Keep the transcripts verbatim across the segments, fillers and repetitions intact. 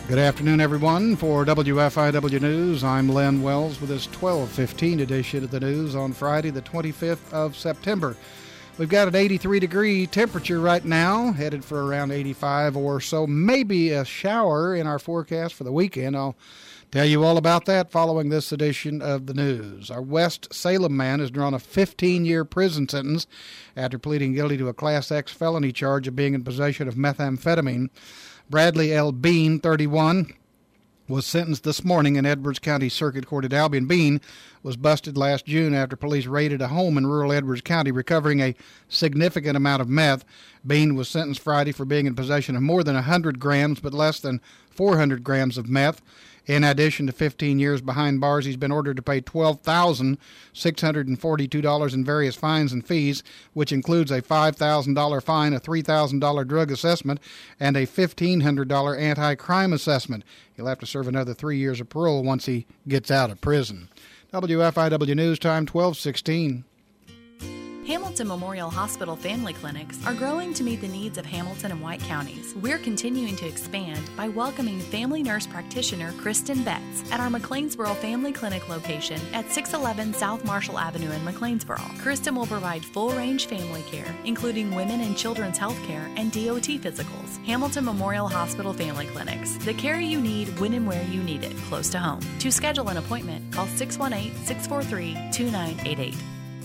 Good afternoon, everyone. For W F I W News, I'm Len Wells with this twelve fifteen edition of the news on Friday, the twenty-fifth of September. We've got an eighty-three degree temperature right now, headed for around eighty-five or so. Maybe a shower in our forecast for the weekend. I'll tell you all about that following this edition of the news. Our West Salem man has drawn a fifteen-year prison sentence after pleading guilty to a Class X felony charge of being in possession of methamphetamine. Bradley L. Bean, thirty-one, was sentenced this morning in Edwards County Circuit Court at Albion. Bean was busted last June after police raided a home in rural Edwards County, recovering a significant amount of meth. Bean was sentenced Friday for being in possession of more than one hundred grams but less than four hundred grams of meth. In addition to fifteen years behind bars, he's been ordered to pay twelve thousand six hundred forty-two dollars in various fines and fees, which includes a five thousand dollars fine, a three thousand dollars drug assessment, and a fifteen hundred dollars anti-crime assessment. He'll have to serve another three years of parole once he gets out of prison. W F I W News Time, twelve sixteen. Hamilton Memorial Hospital family clinics are growing to meet the needs of Hamilton and White counties. We're continuing to expand by welcoming family nurse practitioner Kristen Betts at our McLeansboro Family Clinic location at six eleven South Marshall Avenue in McLeansboro. Kristen will provide full-range family care, including women and children's health care and D O T physicals. Hamilton Memorial Hospital Family Clinics. The care you need when and where you need it, close to home. To schedule an appointment, call six one eight, six four three, two nine eight eight.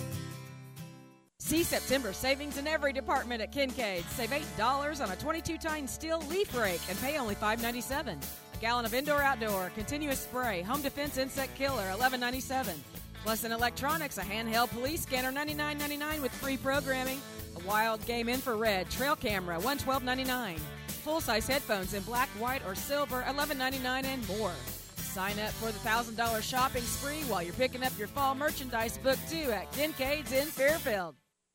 See September savings in every department at Kincaid. Save eight dollars on a twenty-two ton steel leaf rake and pay only five ninety-seven. A gallon of indoor-outdoor continuous spray home defense insect killer eleven ninety-seven. Plus in electronics, a handheld police scanner ninety-nine ninety-nine with free programming. A wild game infrared trail camera one twelve ninety-nine. Full-size headphones in black, white, or silver eleven ninety-nine and more. Sign up for the one thousand dollars shopping spree while you're picking up your fall merchandise book too at Kincaid's in Fairfield.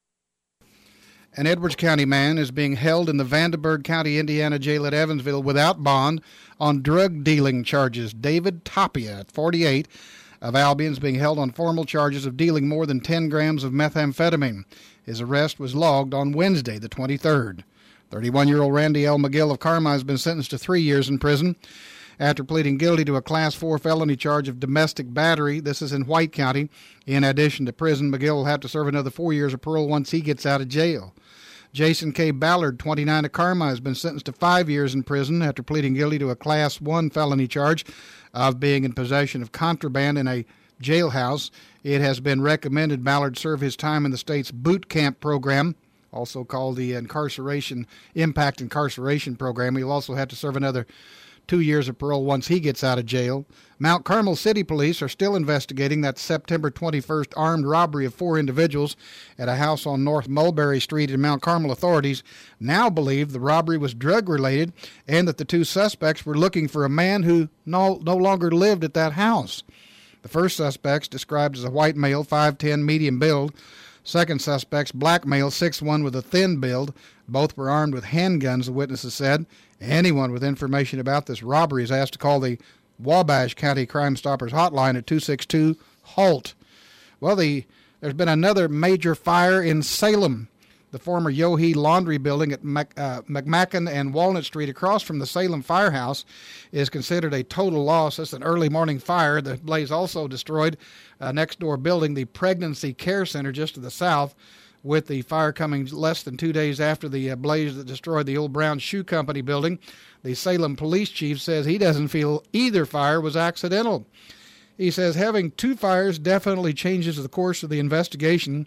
An Edwards County man is being held in the Vandenberg County, Indiana jail at Evansville without bond on drug dealing charges. David Tapia, at forty-eight, of Albion, is being held on formal charges of dealing more than ten grams of methamphetamine. His arrest was logged on Wednesday, the twenty-third. thirty-one-year-old Randy L. McGill of Carmi has been sentenced to three years in prison after pleading guilty to a Class four felony charge of domestic battery. This is in White County. In addition to prison, McGill will have to serve another four years of parole once he gets out of jail. Jason K. Ballard, twenty-nine, of Carmi, has been sentenced to five years in prison after pleading guilty to a Class one felony charge of being in possession of contraband in a jailhouse. It has been recommended Ballard serve his time in the state's boot camp program, also called the Incarceration Impact Incarceration Program. He'll also have to serve another two years of parole once he gets out of jail. Mount Carmel City Police are still investigating that September twenty-first armed robbery of four individuals at a house on North Mulberry Street in Mount Carmel. Authorities now believe the robbery was drug-related and that the two suspects were looking for a man who no, no longer lived at that house. The first suspects, described as a white male, five ten, medium build. Second suspects, black male, six one, with a thin build. Both were armed with handguns, the witnesses said. Anyone with information about this robbery is asked to call the Wabash County Crime Stoppers hotline at two six two, HALT. Well, the, there's been another major fire in Salem. The former Yohe Laundry Building at Mac, uh, McMacken and Walnut Street across from the Salem Firehouse is considered a total loss. It's an early morning fire. The blaze also destroyed a next-door building, the Pregnancy Care Center, just to the south, with the fire coming less than two days after the uh, blaze that destroyed the old Brown Shoe Company building. The Salem police chief says he doesn't feel either fire was accidental. He says having two fires definitely changes the course of the investigation.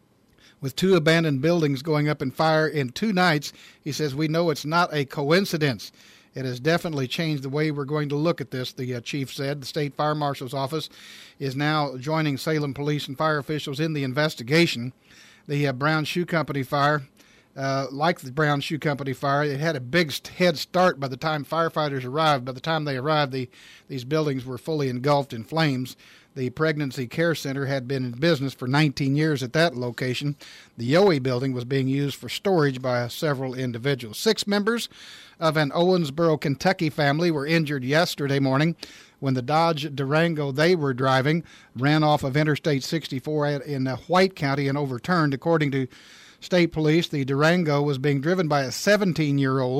With two abandoned buildings going up in fire in two nights, he says we know it's not a coincidence. It has definitely changed the way we're going to look at this, the uh, chief said. The state fire marshal's office is now joining Salem police and fire officials in the investigation. The uh, Brown Shoe Company fire, uh, like the Brown Shoe Company fire, it had a big head start by the time firefighters arrived. By the time they arrived, the, these buildings were fully engulfed in flames. The Pregnancy Care Center had been in business for nineteen years at that location. The Yohe building was being used for storage by several individuals. Six members of an Owensboro, Kentucky family were injured yesterday morning when the Dodge Durango they were driving ran off of Interstate sixty-four in White County and overturned. According to state police, the Durango was being driven by a seventeen-year-old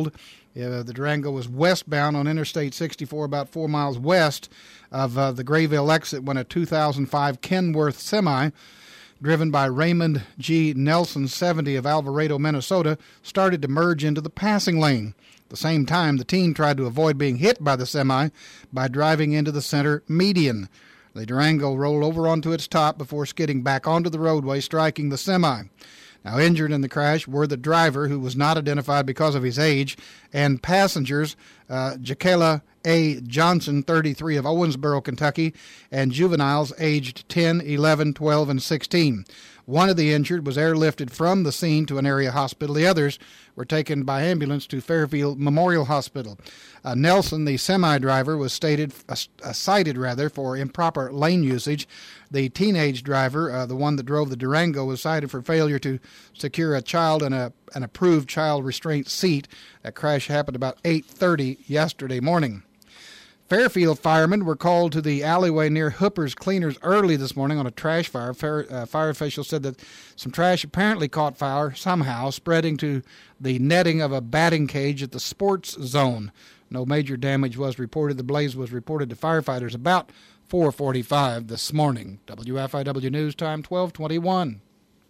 Uh, the Durango was westbound on Interstate sixty-four, about four miles west of uh, the Grayville exit, when a two thousand five Kenworth semi, driven by Raymond G. Nelson, seventy, of Alvarado, Minnesota, started to merge into the passing lane. At the same time, the teen tried to avoid being hit by the semi by driving into the center median. The Durango rolled over onto its top before skidding back onto the roadway, striking the semi. Now, injured in the crash were the driver, who was not identified because of his age, and passengers, uh, Jakela A. Johnson, thirty-three, of Owensboro, Kentucky, and juveniles aged ten, eleven, twelve, and sixteen. One of the injured was airlifted from the scene to an area hospital. The others were taken by ambulance to Fairfield Memorial Hospital. Uh, Nelson, the semi-driver, was stated, uh, uh, cited rather, for improper lane usage. The teenage driver, uh, the one that drove the Durango, was cited for failure to secure a child in a, an approved child restraint seat. That crash happened about eight thirty yesterday morning. Fairfield firemen were called to the alleyway near Hooper's Cleaners early this morning on a trash fire. Fire, uh, fire officials said that some trash apparently caught fire somehow, spreading to the netting of a batting cage at the sports zone. No major damage was reported. The blaze was reported to firefighters about four forty-five this morning. W F I W News Time, twelve twenty-one.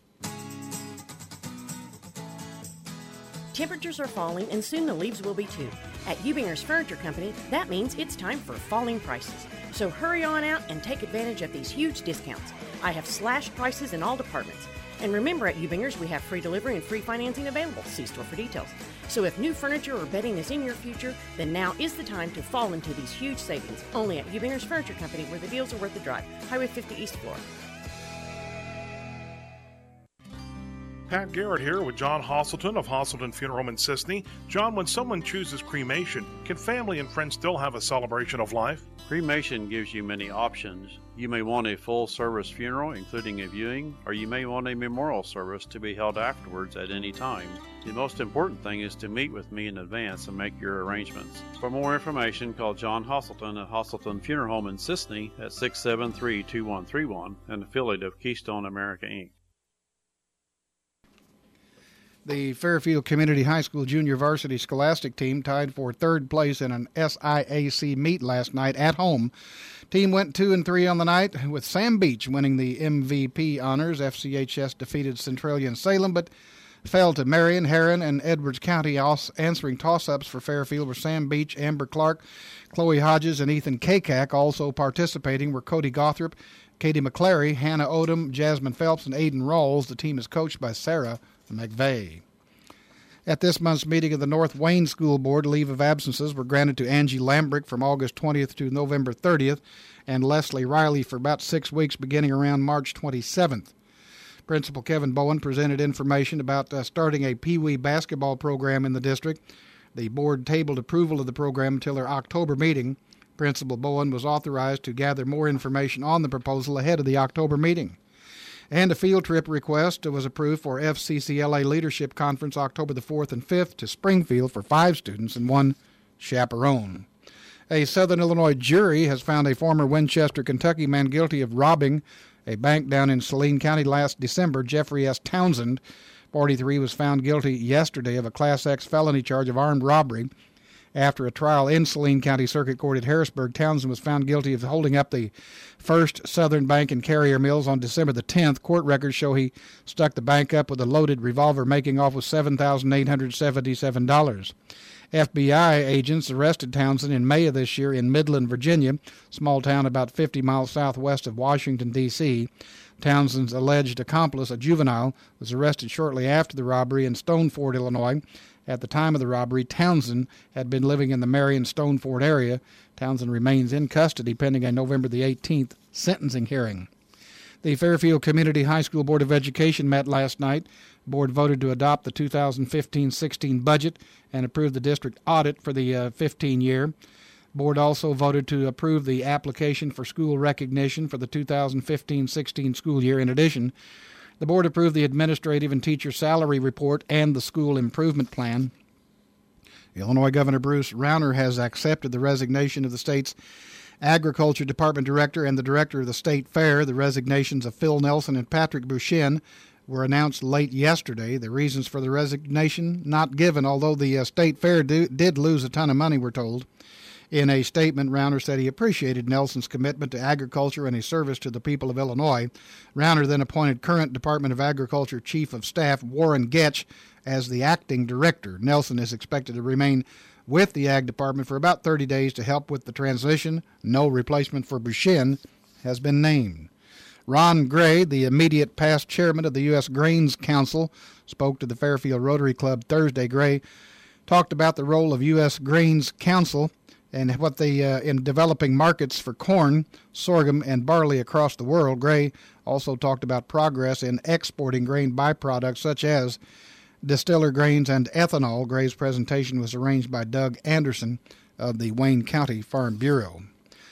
Temperatures are falling, and soon the leaves will be too. At Ubinger's Furniture Company, that means it's time for falling prices. So hurry on out and take advantage of these huge discounts. I have slashed prices in all departments. And remember, at Ubinger's, we have free delivery and free financing available. See store for details. So if new furniture or bedding is in your future, then now is the time to fall into these huge savings. Only at Ubinger's Furniture Company, where the deals are worth the drive. Highway fifty East Florida. Pat Garrett here with John Hosselton of Hosselton Funeral Home in Sisney. John, when someone chooses cremation, can family and friends still have a celebration of life? Cremation gives you many options. You may want a full-service funeral, including a viewing, or you may want a memorial service to be held afterwards at any time. The most important thing is to meet with me in advance and make your arrangements. For more information, call John Hosselton at Hosselton Funeral Home in Sisney at six seven three, two one three one, an affiliate of Keystone America, Incorporated. The Fairfield Community High School junior varsity scholastic team tied for third place in an S I A C meet last night at home. Team went two and three on the night, with Sam Beach winning the M V P honors. F C H S defeated Centralia and Salem, but fell to Marion, Heron, and Edwards County. Answering toss-ups for Fairfield were Sam Beach, Amber Clark, Chloe Hodges, and Ethan Kakak. Also participating were Cody Gothrop, Katie McClary, Hannah Odom, Jasmine Phelps, and Aiden Rawls. The team is coached by Sarah McVeigh. At this month's meeting of the North Wayne School Board, leave of absences were granted to Angie Lambrick from August twentieth to November thirtieth, and Leslie Riley for about six weeks beginning around March twenty-seventh. Principal Kevin Bowen presented information about uh, starting a Pee Wee basketball program in the district. The board tabled approval of the program until their October meeting. Principal Bowen was authorized to gather more information on the proposal ahead of the October meeting. And a field trip request was approved for F C C L A Leadership Conference October the fourth and fifth to Springfield for five students and one chaperone. A Southern Illinois jury has found a former Winchester, Kentucky man guilty of robbing a bank down in Saline County last December. Jeffrey S. Townsend, forty-three, was found guilty yesterday of a Class X felony charge of armed robbery. After a trial in Saline County Circuit Court at Harrisburg, Townsend was found guilty of holding up the First Southern Bank in Carrier Mills on December the tenth. Court records show he stuck the bank up with a loaded revolver, making off with seven thousand eight hundred seventy-seven dollars. F B I agents arrested Townsend in May of this year in Midland, Virginia, small town about fifty miles southwest of Washington, D C Townsend's alleged accomplice, a juvenile, was arrested shortly after the robbery in Stoneford, Illinois. At the time of the robbery, Townsend had been living in the Marion Stoneford area. Townsend remains in custody pending a November the eighteenth sentencing hearing. The Fairfield Community High School Board of Education met last night. The board voted to adopt the two thousand fifteen sixteen budget and approve the district audit for the uh, fifteen year. The board also voted to approve the application for school recognition for the two thousand fifteen sixteen school year. In addition, the board approved the administrative and teacher salary report and the school improvement plan. Illinois Governor Bruce Rauner has accepted the resignation of the state's Agriculture Department Director and the Director of the State Fair. The resignations of Phil Nelson and Patrick Bouchin were announced late yesterday. The reasons for the resignation not given, although the uh, state fair do, did lose a ton of money, we're told. In a statement, Rauner said he appreciated Nelson's commitment to agriculture and his service to the people of Illinois. Rauner then appointed current Department of Agriculture Chief of Staff Warren Getch as the acting director. Nelson is expected to remain with the Ag Department for about thirty days to help with the transition. No replacement for Bushin has been named. Ron Gray, the immediate past chairman of the U S Grains Council, spoke to the Fairfield Rotary Club Thursday. Gray talked about the role of U S Grains Council and what they uh, in developing markets for corn, sorghum, and barley across the world. Gray also talked about progress in exporting grain byproducts such as distiller grains and ethanol. Gray's presentation was arranged by Doug Anderson of the Wayne County Farm Bureau.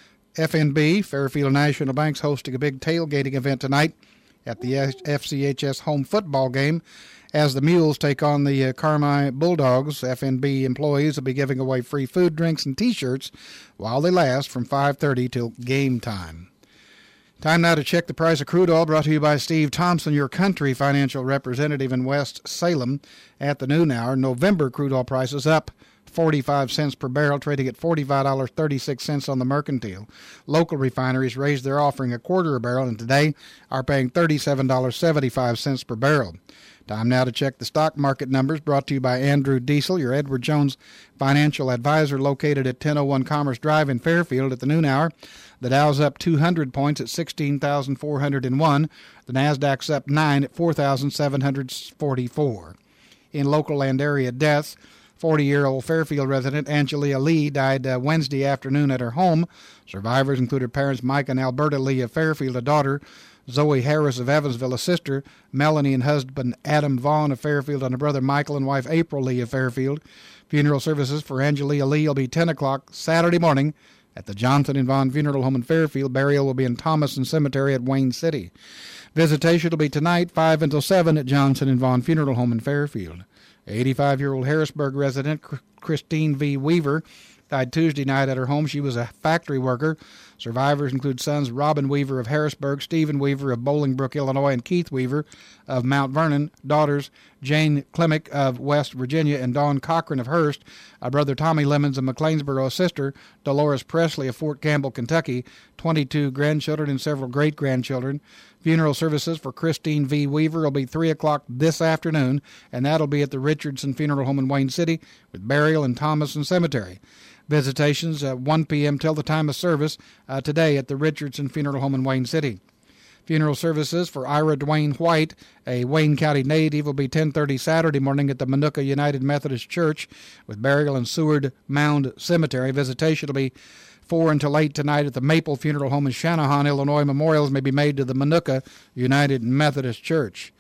F N B, Fairfield National Bank's hosting a big tailgating event tonight at the F C H S home football game. As the Mules take on the uh, Carmi Bulldogs, F N B employees will be giving away free food, drinks, and T-shirts while they last from five thirty till game time. Time now to check the price of crude oil, brought to you by Steve Thompson, your country financial representative in West Salem. At the noon hour, November crude oil prices up forty-five cents per barrel, trading at forty-five dollars and thirty-six cents on the mercantile. Local refineries raised their offering a quarter a barrel and today are paying thirty-seven dollars and seventy-five cents per barrel. Time now to check the stock market numbers, brought to you by Andrew Diesel, your Edward Jones financial advisor, located at ten oh one Commerce Drive in Fairfield. At the noon hour, the Dow's up two hundred points at sixteen thousand four hundred one. The Nasdaq's up nine at four thousand seven hundred forty-four. In local and area deaths, forty-year-old Fairfield resident Angelia Lee died uh, Wednesday afternoon at her home. Survivors included parents Mike and Alberta Lee of Fairfield, a daughter, Zoe Harris of Evansville, a sister, Melanie and husband Adam Vaughn of Fairfield, and a brother Michael and wife April Lee of Fairfield. Funeral services for Angelia Lee will be ten o'clock Saturday morning at the Johnson and Vaughn Funeral Home in Fairfield. Burial will be in Thomason Cemetery at Wayne City. Visitation will be tonight, five until seven at Johnson and Vaughn Funeral Home in Fairfield. eighty-five-year-old Harrisburg resident Christine V. Weaver died Tuesday night at her home. She was a factory worker. Survivors include sons Robin Weaver of Harrisburg, Stephen Weaver of Bolingbrook, Illinois, and Keith Weaver of Mount Vernon, daughters Jane Klimick of West Virginia and Dawn Cochran of Hearst, a brother Tommy Lemons of McLeansboro, a sister Dolores Presley of Fort Campbell, Kentucky, twenty-two grandchildren and several great-grandchildren. Funeral services for Christine V. Weaver will be three o'clock this afternoon, and that'll be at the Richardson Funeral Home in Wayne City, with burial in Thomason Cemetery. Visitations at one p.m. till the time of service uh, today at the Richardson Funeral Home in Wayne City. Funeral services for Ira Dwayne White, a Wayne County native, will be ten thirty Saturday morning at the Manuka United Methodist Church, with burial in Seward Mound Cemetery. Visitation will be four until eight tonight at the Maple Funeral Home in Channahon, Illinois. Memorials may be made to the Manuka United Methodist Church.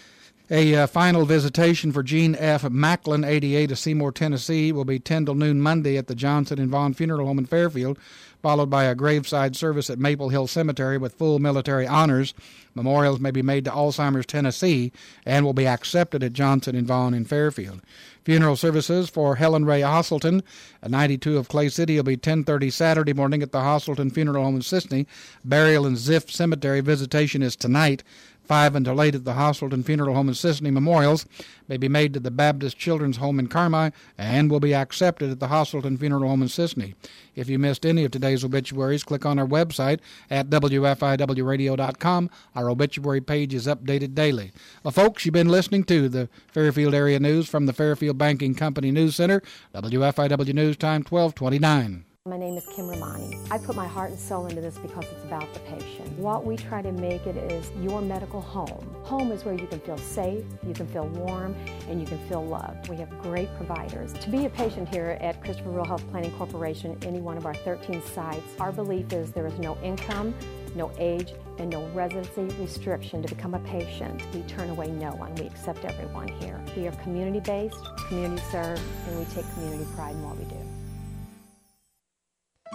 A uh, final visitation for Gene F. Macklin, eighty-eight, of Seymour, Tennessee, will be ten till noon Monday at the Johnson and Vaughn Funeral Home in Fairfield, followed by a graveside service at Maple Hill Cemetery with full military honors. Memorials may be made to Alzheimer's Tennessee and will be accepted at Johnson and Vaughn in Fairfield. Funeral services for Helen Ray Hosselton, a ninety-two, of Clay City, will be ten thirty Saturday morning at the Hosselton Funeral Home in Sisney. Burial in Ziff Cemetery. Visitation is tonight, five until eight at the Hosselton Funeral Home in Sisney. Memorials may be made to the Baptist Children's Home in Carmi and will be accepted at the Hosselton Funeral Home in Sisney. If you missed any of today's obituaries, click on our website at W F I W radio dot com. Our obituary page is updated daily. Well, folks, you've been listening to the Fairfield Area News from the Fairfield Banking Company News Center. W F I W News Time, twelve twenty-nine. My name is Kim Romani. I put my heart and soul into this because it's about the patient. What we try to make it is your medical home. Home is where you can feel safe, you can feel warm, and you can feel loved. We have great providers. To be a patient here at Christopher Rural Health Planning Corporation, any one of our thirteen sites, our belief is there is no income, no age, and no residency restriction to become a patient. We turn away no one. We accept everyone here. We are community-based, community-served, and we take community pride in what we do.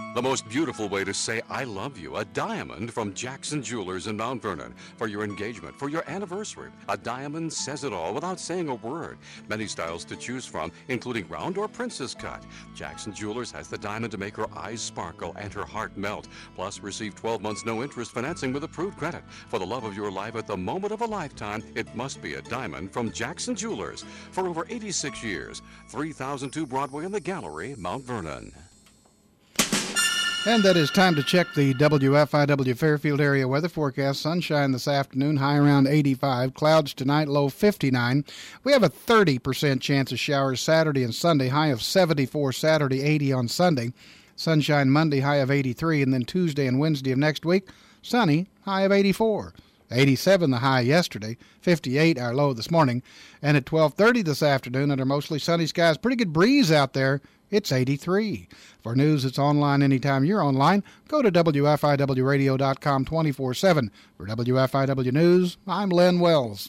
The most beautiful way to say I love you. A diamond from Jackson Jewelers in Mount Vernon. For your engagement, for your anniversary. A diamond says it all without saying a word. Many styles to choose from, including round or princess cut. Jackson Jewelers has the diamond to make her eyes sparkle and her heart melt. Plus, receive twelve months no interest financing with approved credit. For the love of your life at the moment of a lifetime, it must be a diamond from Jackson Jewelers. For over eighty-six years. three thousand two Broadway in the Gallery, Mount Vernon. And that is time to check the W F I W Fairfield area weather forecast. Sunshine this afternoon, high around eighty-five. Clouds tonight, low fifty-nine. We have a thirty percent chance of showers Saturday and Sunday, high of seventy-four Saturday, eighty on Sunday. Sunshine Monday, high of eighty-three. And then Tuesday and Wednesday of next week, sunny, high of eighty-four. eighty-seven the high yesterday, fifty-eight our low this morning. And at twelve thirty this afternoon, under mostly sunny skies, pretty good breeze out there, it's eighty-three. For news that's online anytime you're online, go to W F I W radio dot com twenty-four seven. For W F I W News, I'm Len Wells.